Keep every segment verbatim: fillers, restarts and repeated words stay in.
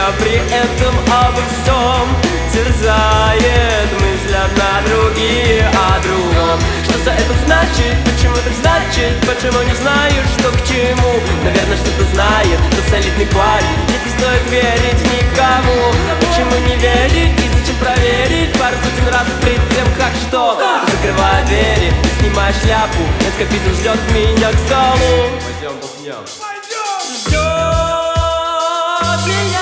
меня при этом обо всем терзает мысль одна, другие о другом. Что за это значит? Почему так значит? Почему не знаю, что к чему? Наверное, что-то знает тот солидный парень. Ведь не стоит верить никому. Почему не верить и зачем проверить пару сотен раз перед тем, как что? Закрывая двери и снимая шляпу, эскапизм ждет меня к столу. Пойдем бухнем. Ждет меня.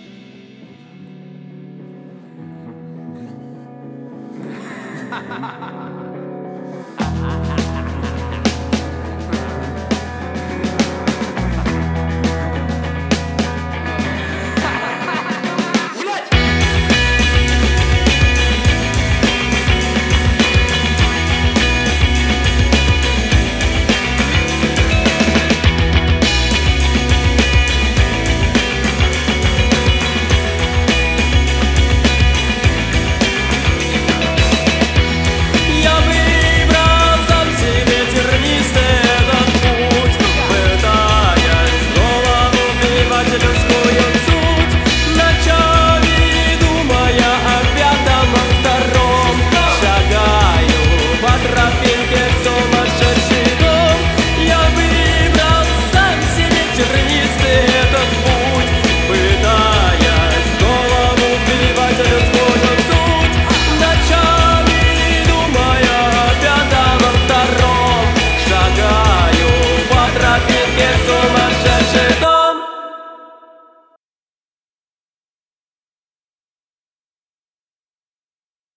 Ha ha ha ha!